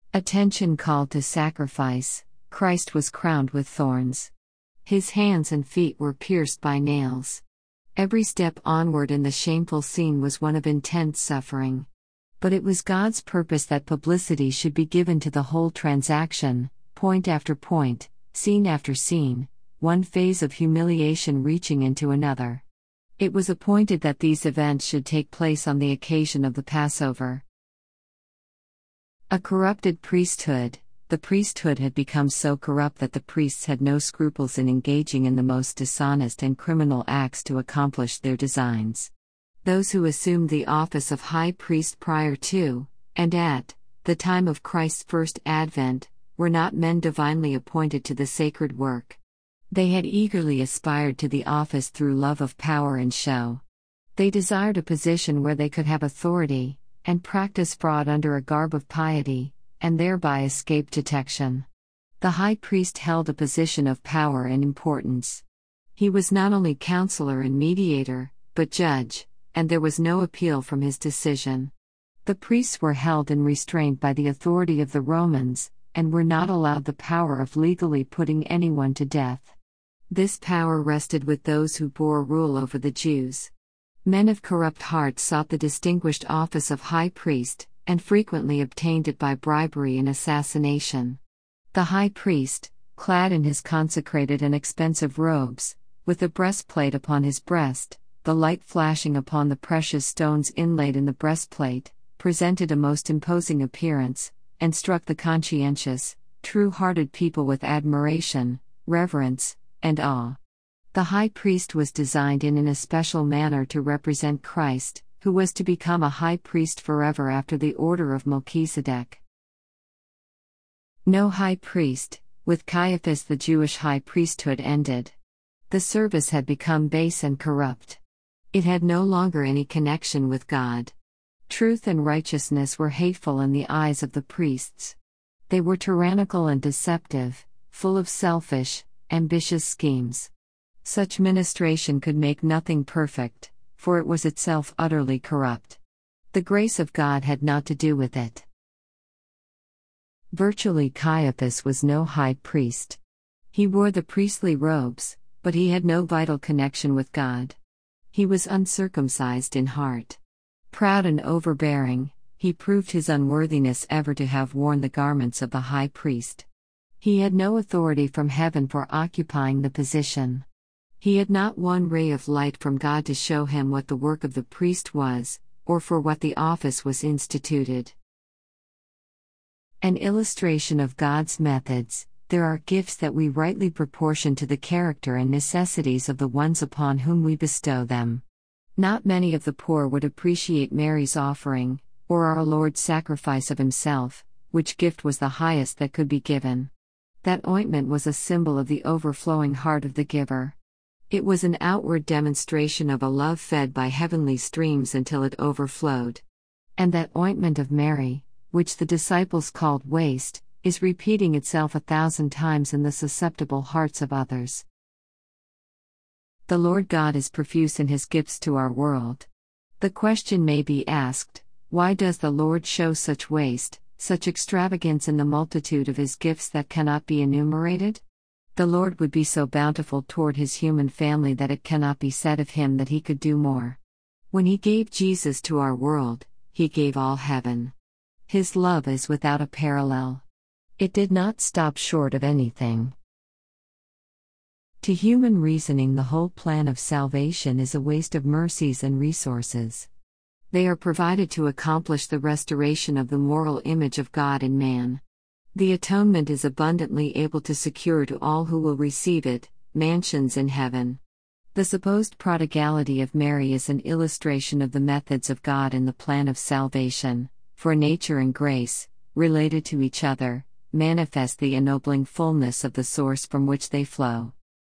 Attention called to sacrifice, Christ was crowned with thorns. His hands and feet were pierced by nails. Every step onward in the shameful scene was one of intense suffering. But it was God's purpose that publicity should be given to the whole transaction, point after point, scene after scene, one phase of humiliation reaching into another. It was appointed that these events should take place on the occasion of the Passover. A corrupted priesthood. The priesthood had become so corrupt that the priests had no scruples in engaging in the most dishonest and criminal acts to accomplish their designs. Those who assumed the office of high priest prior to, and at, the time of Christ's first advent, were not men divinely appointed to the sacred work. They had eagerly aspired to the office through love of power and show. They desired a position where they could have authority, and practice fraud under a garb of piety, and thereby escape detection. The high priest held a position of power and importance. He was not only counselor and mediator, but judge, and there was no appeal from his decision. The priests were held in restraint by the authority of the Romans, and were not allowed the power of legally putting anyone to death. This power rested with those who bore rule over the Jews. Men of corrupt heart sought the distinguished office of high priest, and frequently obtained it by bribery and assassination. The high priest, clad in his consecrated and expensive robes, with the breastplate upon his breast, the light flashing upon the precious stones inlaid in the breastplate, presented a most imposing appearance, and struck the conscientious, true-hearted people with admiration, reverence, and awe. The high priest was designed in an especial manner to represent Christ, who was to become a high priest forever after the order of Melchizedek. No high priest. With Caiaphas the Jewish high priesthood ended. The service had become base and corrupt. It had no longer any connection with God. Truth and righteousness were hateful in the eyes of the priests. They were tyrannical and deceptive, full of selfish, ambitious schemes. Such ministration could make nothing perfect, for it was itself utterly corrupt. The grace of God had naught to do with it. Virtually, Caiaphas was no high priest. He wore the priestly robes, but he had no vital connection with God. He was uncircumcised in heart. Proud and overbearing, he proved his unworthiness ever to have worn the garments of the high priest. He had no authority from heaven for occupying the position. He had not one ray of light from God to show him what the work of the priest was, or for what the office was instituted. An illustration of God's methods. There are gifts that we rightly proportion to the character and necessities of the ones upon whom we bestow them. Not many of the poor would appreciate Mary's offering, or our Lord's sacrifice of himself, which gift was the highest that could be given. That ointment was a symbol of the overflowing heart of the giver. It was an outward demonstration of a love fed by heavenly streams until it overflowed. And that ointment of Mary, which the disciples called waste, is repeating itself 1,000 times in the susceptible hearts of others. The Lord God is profuse in his gifts to our world. The question may be asked, why does the Lord show such waste, such extravagance in the multitude of his gifts that cannot be enumerated? The Lord would be so bountiful toward his human family that it cannot be said of him that he could do more. When he gave Jesus to our world, he gave all heaven. His love is without a parallel. It did not stop short of anything. To human reasoning, the whole plan of salvation is a waste of mercies and resources. They are provided to accomplish the restoration of the moral image of God in man. The atonement is abundantly able to secure to all who will receive it, mansions in heaven. The supposed prodigality of Mary is an illustration of the methods of God in the plan of salvation, for nature and grace, related to each other, manifest the ennobling fullness of the source from which they flow.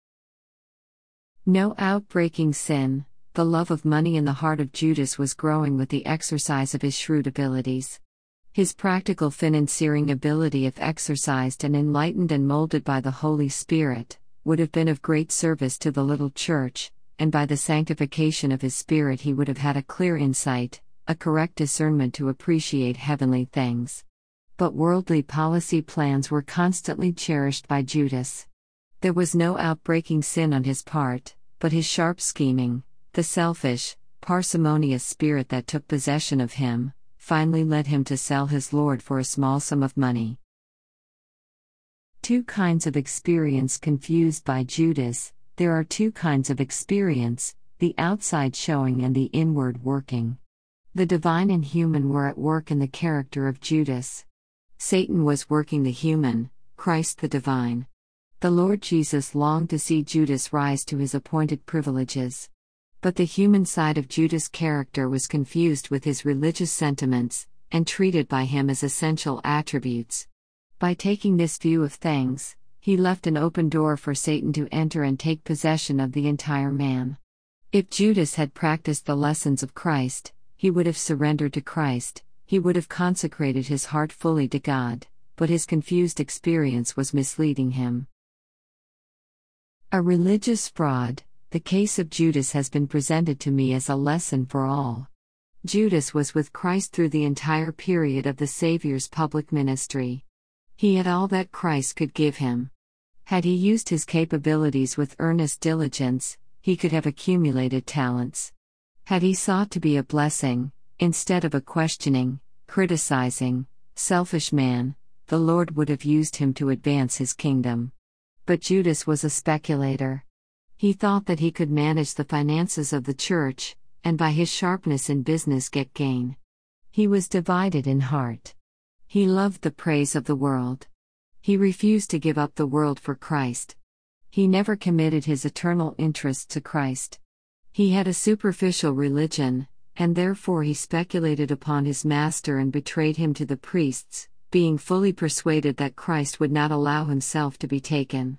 No outbreaking sin. The love of money in the heart of Judas was growing with the exercise of his shrewd abilities. His practical financiering ability, if exercised and enlightened and molded by the Holy Spirit, would have been of great service to the little church, and by the sanctification of his spirit he would have had a clear insight, a correct discernment to appreciate heavenly things. But worldly policy plans were constantly cherished by Judas. There was no outbreaking sin on his part, but his sharp scheming, the selfish, parsimonious spirit that took possession of him, finally led him to sell his Lord for a small sum of money. Two kinds of experience confused by Judas. There are two kinds of experience, the outside showing and the inward working. The divine and human were at work in the character of Judas. Satan was working the human, Christ the divine. The Lord Jesus longed to see Judas rise to his appointed privileges. But the human side of Judas' character was confused with his religious sentiments, and treated by him as essential attributes. By taking this view of things, he left an open door for Satan to enter and take possession of the entire man. If Judas had practiced the lessons of Christ, he would have surrendered to Christ, he would have consecrated his heart fully to God, but his confused experience was misleading him. A religious fraud. The case of Judas has been presented to me as a lesson for all. Judas was with Christ through the entire period of the Savior's public ministry. He had all that Christ could give him. Had he used his capabilities with earnest diligence, he could have accumulated talents. Had he sought to be a blessing, instead of a questioning, criticizing, selfish man, the Lord would have used him to advance his kingdom. But Judas was a speculator. He thought that he could manage the finances of the church, and by his sharpness in business get gain. He was divided in heart. He loved the praise of the world. He refused to give up the world for Christ. He never committed his eternal interests to Christ. He had a superficial religion, and therefore he speculated upon his master and betrayed him to the priests, being fully persuaded that Christ would not allow himself to be taken.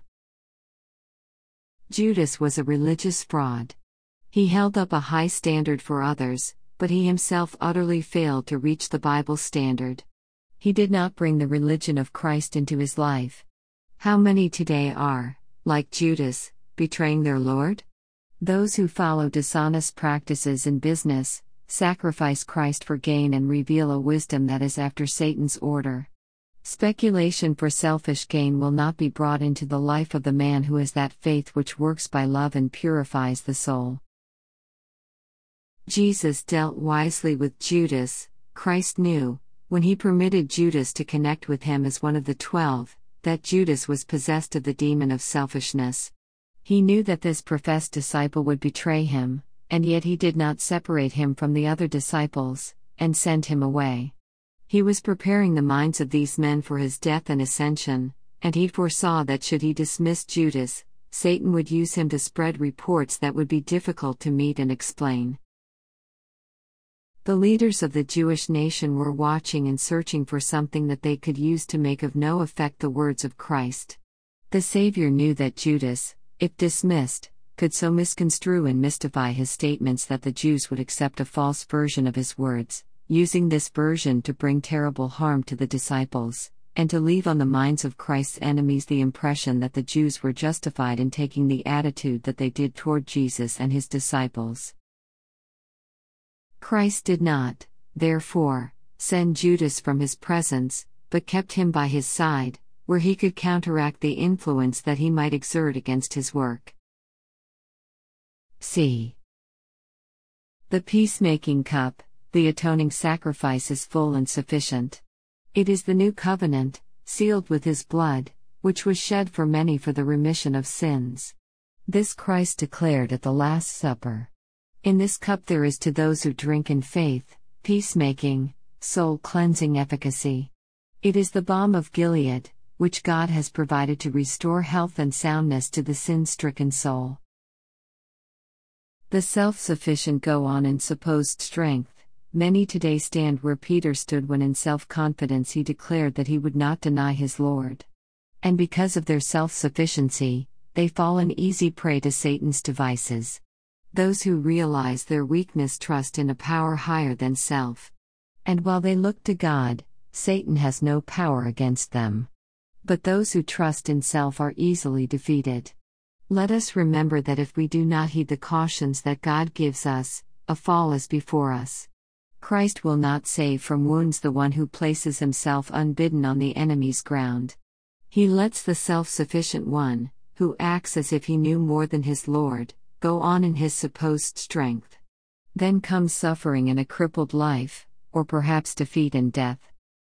Judas was a religious fraud. He held up a high standard for others, but he himself utterly failed to reach the Bible standard. He did not bring the religion of Christ into his life. How many today are, like Judas, betraying their Lord? Those who follow dishonest practices in business, sacrifice Christ for gain and reveal a wisdom that is after Satan's order. Speculation for selfish gain will not be brought into the life of the man who has that faith which works by love and purifies the soul. Jesus dealt wisely with Judas. Christ knew, when he permitted Judas to connect with him as one of the 12, that Judas was possessed of the demon of selfishness. He knew that this professed disciple would betray him, and yet he did not separate him from the other disciples, and send him away. He was preparing the minds of these men for his death and ascension, and he foresaw that should he dismiss Judas, Satan would use him to spread reports that would be difficult to meet and explain. The leaders of the Jewish nation were watching and searching for something that they could use to make of no effect the words of Christ. The Savior knew that Judas, if dismissed, could so misconstrue and mystify his statements that the Jews would accept a false version of his words, using this version to bring terrible harm to the disciples, and to leave on the minds of Christ's enemies the impression that the Jews were justified in taking the attitude that they did toward Jesus and his disciples. Christ did not, therefore, send Judas from his presence, but kept him by his side, where he could counteract the influence that he might exert against his work. C. The peacemaking cup. The atoning sacrifice is full and sufficient. It is the new covenant, sealed with his blood, which was shed for many for the remission of sins. This Christ declared at the Last Supper. In this cup there is to those who drink in faith, peacemaking, soul-cleansing efficacy. It is the balm of Gilead, which God has provided to restore health and soundness to the sin-stricken soul. The self-sufficient go on in supposed strength. Many today stand where Peter stood when in self-confidence he declared that he would not deny his Lord. And because of their self-sufficiency, they fall an easy prey to Satan's devices. Those who realize their weakness trust in a power higher than self. And while they look to God, Satan has no power against them. But those who trust in self are easily defeated. Let us remember that if we do not heed the cautions that God gives us, a fall is before us. Christ will not save from wounds the one who places himself unbidden on the enemy's ground. He lets the self-sufficient one, who acts as if he knew more than his Lord, go on in his supposed strength. Then comes suffering and a crippled life, or perhaps defeat and death.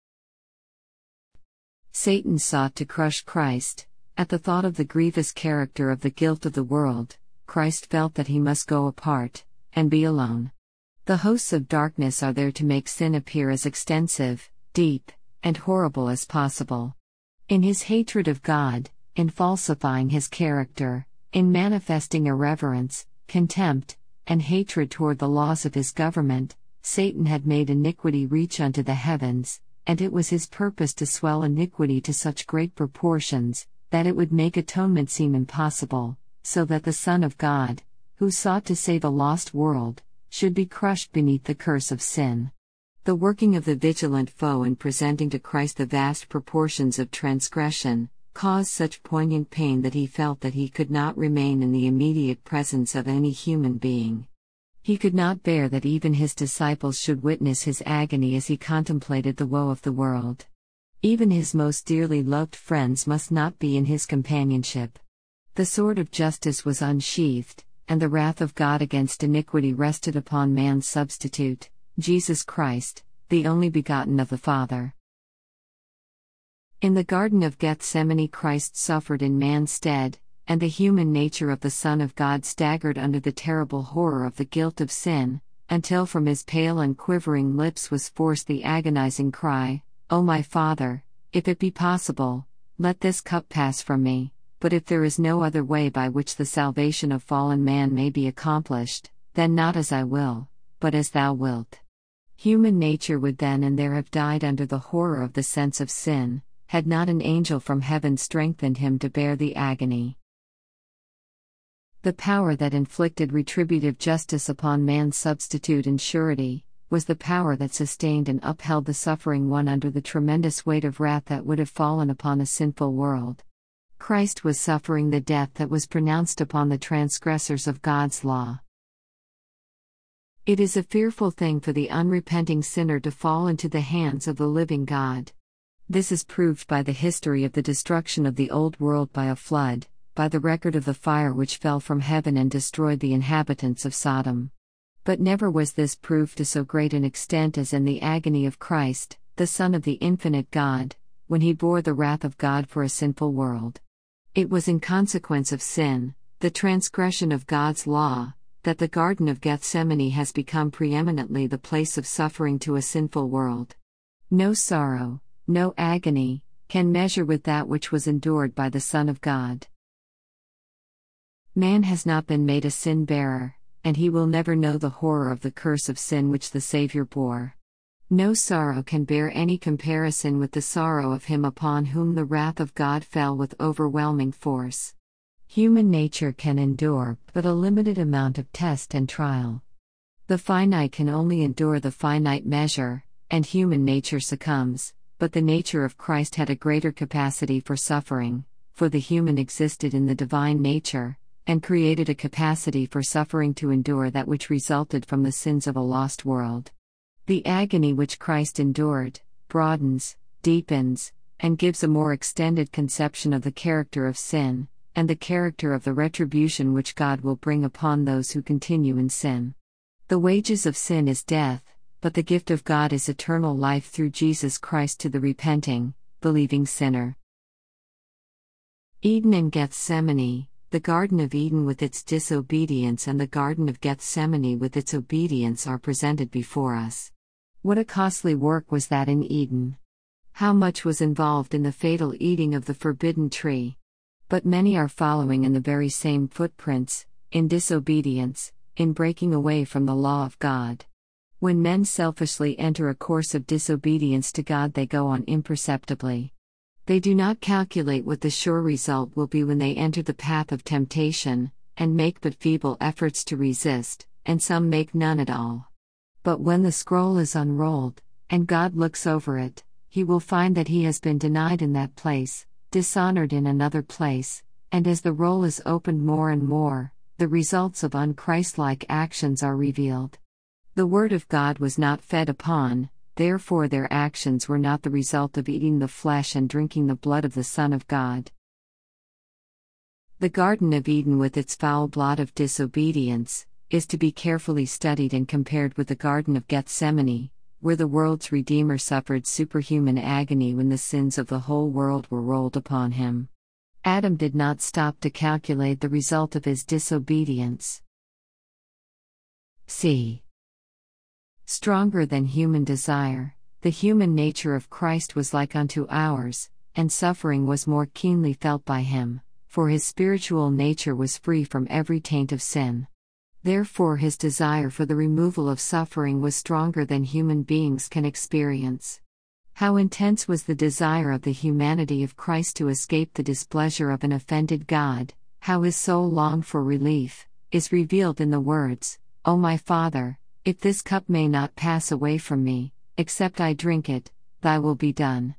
Satan sought to crush Christ. At the thought of the grievous character of the guilt of the world, Christ felt that he must go apart, and be alone. The hosts of darkness are there to make sin appear as extensive, deep, and horrible as possible. In his hatred of God, in falsifying his character, in manifesting irreverence, contempt, and hatred toward the laws of his government, Satan had made iniquity reach unto the heavens, and it was his purpose to swell iniquity to such great proportions, that it would make atonement seem impossible, so that the Son of God, who sought to save a lost world, should be crushed beneath the curse of sin. The working of the vigilant foe in presenting to Christ the vast proportions of transgression, caused such poignant pain that he felt that he could not remain in the immediate presence of any human being. He could not bear that even his disciples should witness his agony as he contemplated the woe of the world. Even his most dearly loved friends must not be in his companionship. The sword of justice was unsheathed, and the wrath of God against iniquity rested upon man's substitute, Jesus Christ, the only begotten of the Father. In the Garden of Gethsemane, Christ suffered in man's stead, and the human nature of the Son of God staggered under the terrible horror of the guilt of sin, until from his pale and quivering lips was forced the agonizing cry, "O my Father, if it be possible, let this cup pass from me, but if there is no other way by which the salvation of fallen man may be accomplished, then not as I will, but as thou wilt." Human nature would then and there have died under the horror of the sense of sin, had not an angel from heaven strengthened him to bear the agony. The power that inflicted retributive justice upon man's substitute and surety, was the power that sustained and upheld the suffering one under the tremendous weight of wrath that would have fallen upon a sinful world. Christ was suffering the death that was pronounced upon the transgressors of God's law. It is a fearful thing for the unrepenting sinner to fall into the hands of the living God. This is proved by the history of the destruction of the old world by a flood, by the record of the fire which fell from heaven and destroyed the inhabitants of Sodom. But never was this proved to so great an extent as in the agony of Christ, the Son of the infinite God, when he bore the wrath of God for a sinful world. It was in consequence of sin, the transgression of God's law, that the Garden of Gethsemane has become preeminently the place of suffering to a sinful world. No sorrow, no agony, can measure with that which was endured by the Son of God. Man has not been made a sin-bearer, and he will never know the horror of the curse of sin which the Savior bore. No sorrow can bear any comparison with the sorrow of him upon whom the wrath of God fell with overwhelming force. Human nature can endure but a limited amount of test and trial. The finite can only endure the finite measure, and human nature succumbs, but the nature of Christ had a greater capacity for suffering, for the human existed in the divine nature, and created a capacity for suffering to endure that which resulted from the sins of a lost world. The agony which Christ endured, broadens, deepens, and gives a more extended conception of the character of sin, and the character of the retribution which God will bring upon those who continue in sin. The wages of sin is death, but the gift of God is eternal life through Jesus Christ to the repenting, believing sinner. Eden and Gethsemane, the Garden of Eden with its disobedience and the Garden of Gethsemane with its obedience are presented before us. What a costly work was that in Eden! How much was involved in the fatal eating of the forbidden tree! But many are following in the very same footprints, in disobedience, in breaking away from the law of God. When men selfishly enter a course of disobedience to God, they go on imperceptibly. They do not calculate what the sure result will be when they enter the path of temptation, and make but feeble efforts to resist, and some make none at all. But when the scroll is unrolled, and God looks over it, he will find that he has been denied in that place, dishonored in another place, and as the roll is opened more and more, the results of unchristlike actions are revealed. The word of God was not fed upon, therefore their actions were not the result of eating the flesh and drinking the blood of the Son of God. The Garden of Eden, with its foul blot of disobedience, is to be carefully studied and compared with the Garden of Gethsemane, where the world's Redeemer suffered superhuman agony when the sins of the whole world were rolled upon him. Adam did not stop to calculate the result of his disobedience. C. Stronger than human desire, the human nature of Christ was like unto ours, and suffering was more keenly felt by him, for his spiritual nature was free from every taint of sin. Therefore his desire for the removal of suffering was stronger than human beings can experience. How intense was the desire of the humanity of Christ to escape the displeasure of an offended God, how his soul longed for relief, is revealed in the words, "O my Father, if this cup may not pass away from me, except I drink it, thy will be done."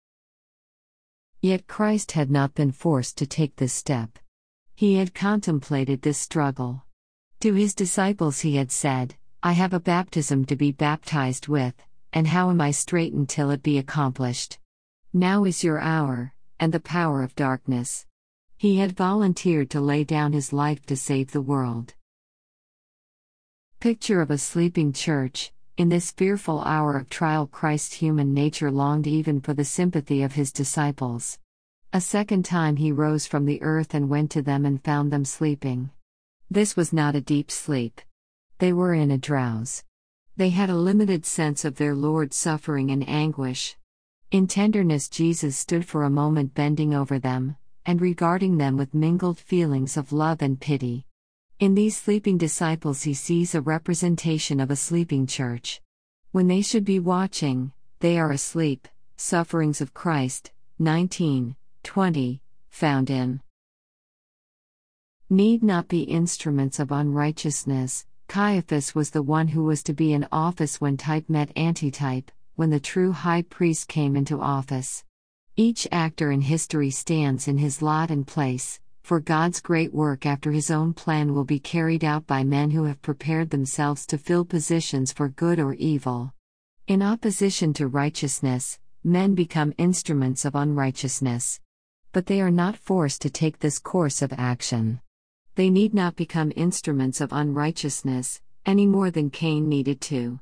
Yet Christ had not been forced to take this step. He had contemplated this struggle. To his disciples he had said, "I have a baptism to be baptized with, and how am I straitened till it be accomplished? Now is your hour, and the power of darkness." He had volunteered to lay down his life to save the world. Picture of a sleeping church. In this fearful hour of trial, Christ's human nature longed even for the sympathy of his disciples. A second time he rose from the earth and went to them and found them sleeping. This was not a deep sleep. They were in a drowse. They had a limited sense of their Lord's suffering and anguish. In tenderness, Jesus stood for a moment bending over them, and regarding them with mingled feelings of love and pity. In these sleeping disciples he sees a representation of a sleeping church. When they should be watching, they are asleep. Sufferings of Christ, 19:20, found in Need not be instruments of unrighteousness. Caiaphas was the one who was to be in office when type met antitype, when the true high priest came into office. Each actor in history stands in his lot and place, for God's great work after his own plan will be carried out by men who have prepared themselves to fill positions for good or evil. In opposition to righteousness, men become instruments of unrighteousness. But they are not forced to take this course of action. They need not become instruments of unrighteousness, any more than Cain needed to.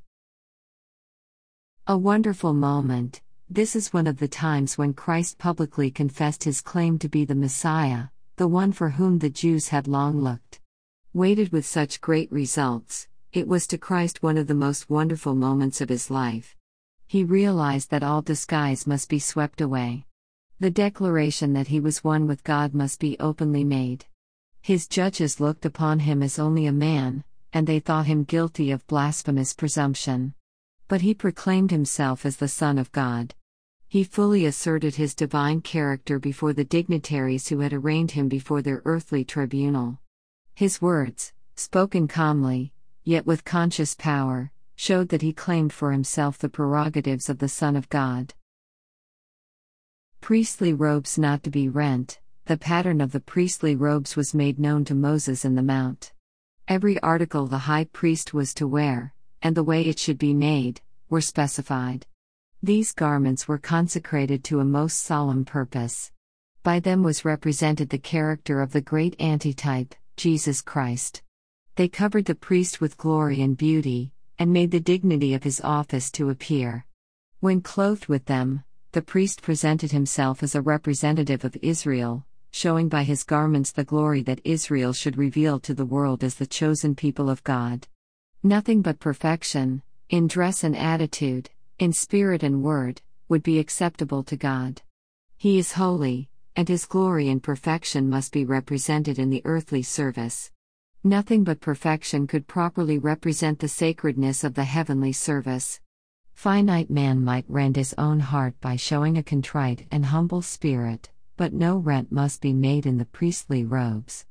A wonderful moment. This is one of the times when Christ publicly confessed his claim to be the Messiah, the one for whom the Jews had long looked. Weighted with such great results, it was to Christ one of the most wonderful moments of his life. He realized that all disguise must be swept away. The declaration that he was one with God must be openly made. His judges looked upon him as only a man, and they thought him guilty of blasphemous presumption. But he proclaimed himself as the Son of God. He fully asserted his divine character before the dignitaries who had arraigned him before their earthly tribunal. His words, spoken calmly, yet with conscious power, showed that he claimed for himself the prerogatives of the Son of God. Priestly robes not to be rent. The pattern of the priestly robes was made known to Moses in the Mount. Every article the high priest was to wear, and the way it should be made, were specified. These garments were consecrated to a most solemn purpose. By them was represented the character of the great antitype, Jesus Christ. They covered the priest with glory and beauty, and made the dignity of his office to appear. When clothed with them, the priest presented himself as a representative of Israel, showing by his garments the glory that Israel should reveal to the world as the chosen people of God. Nothing but perfection, in dress and attitude, in spirit and word, would be acceptable to God. He is holy, and his glory and perfection must be represented in the earthly service. Nothing but perfection could properly represent the sacredness of the heavenly service. Finite man might rend his own heart by showing a contrite and humble spirit, but no rent must be made in the priestly robes.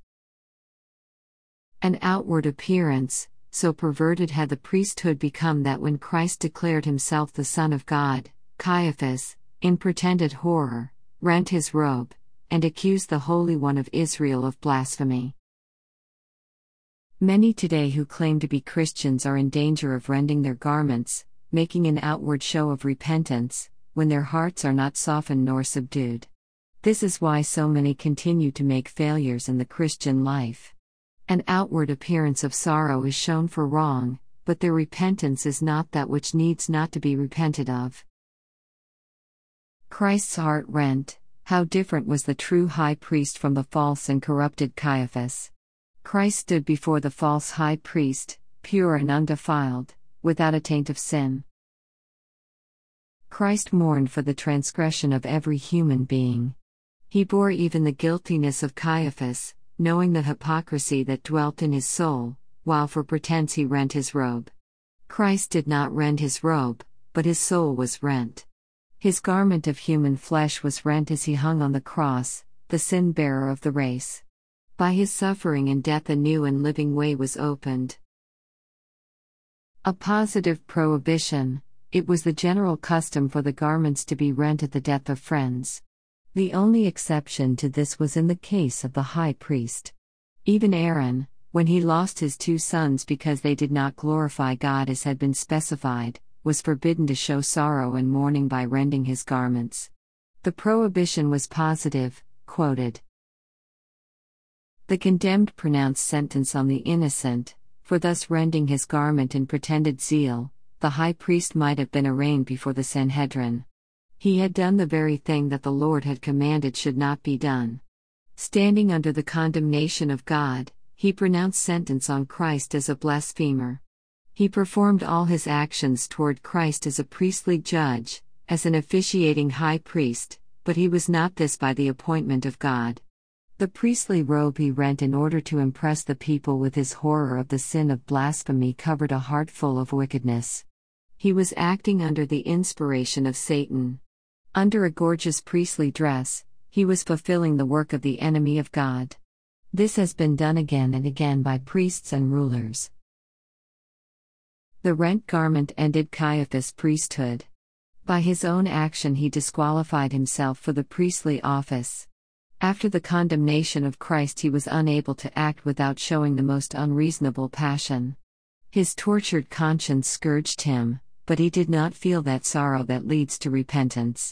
An outward appearance, so perverted had the priesthood become that when Christ declared himself the Son of God, Caiaphas, in pretended horror, rent his robe, and accused the Holy One of Israel of blasphemy. Many today who claim to be Christians are in danger of rending their garments, making an outward show of repentance, when their hearts are not softened nor subdued. This is why so many continue to make failures in the Christian life. An outward appearance of sorrow is shown for wrong, but their repentance is not that which needs not to be repented of. Christ's heart rent. How different was the true high priest from the false and corrupted Caiaphas. Christ stood before the false high priest, pure and undefiled, without a taint of sin. Christ mourned for the transgression of every human being. He bore even the guiltiness of Caiaphas, knowing the hypocrisy that dwelt in his soul, while for pretense he rent his robe. Christ did not rend his robe, but his soul was rent. His garment of human flesh was rent as he hung on the cross, the sin-bearer of the race. By his suffering and death a new and living way was opened. A positive prohibition. It was the general custom for the garments to be rent at the death of friends. The only exception to this was in the case of the high priest. Even Aaron, when he lost his 2 sons because they did not glorify God as had been specified, was forbidden to show sorrow and mourning by rending his garments. The prohibition was positive, quoted. The condemned pronounced sentence on the innocent, for thus rending his garment in pretended zeal. The high priest might have been arraigned before the Sanhedrin. He had done the very thing that the Lord had commanded should not be done. Standing under the condemnation of God, he pronounced sentence on Christ as a blasphemer. He performed all his actions toward Christ as a priestly judge, as an officiating high priest, but he was not this by the appointment of God. The priestly robe he rent in order to impress the people with his horror of the sin of blasphemy covered a heart full of wickedness. He was acting under the inspiration of Satan. Under a gorgeous priestly dress, he was fulfilling the work of the enemy of God. This has been done again and again by priests and rulers. The rent garment ended Caiaphas' priesthood. By his own action he disqualified himself for the priestly office. After the condemnation of Christ he was unable to act without showing the most unreasonable passion. His tortured conscience scourged him, but he did not feel that sorrow that leads to repentance.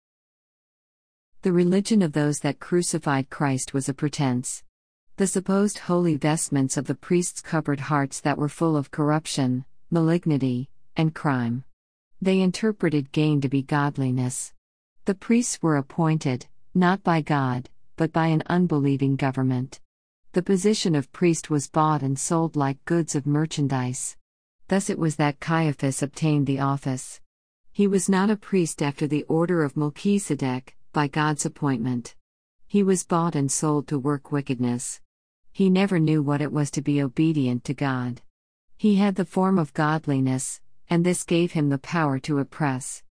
The religion of those that crucified Christ was a pretense. The supposed holy vestments of the priests covered hearts that were full of corruption, malignity, and crime. They interpreted gain to be godliness. The priests were appointed, not by God, but by an unbelieving government. The position of priest was bought and sold like goods of merchandise. Thus it was that Caiaphas obtained the office. He was not a priest after the order of Melchizedek, by God's appointment. He was bought and sold to work wickedness. He never knew what it was to be obedient to God. He had the form of godliness, and this gave him the power to oppress.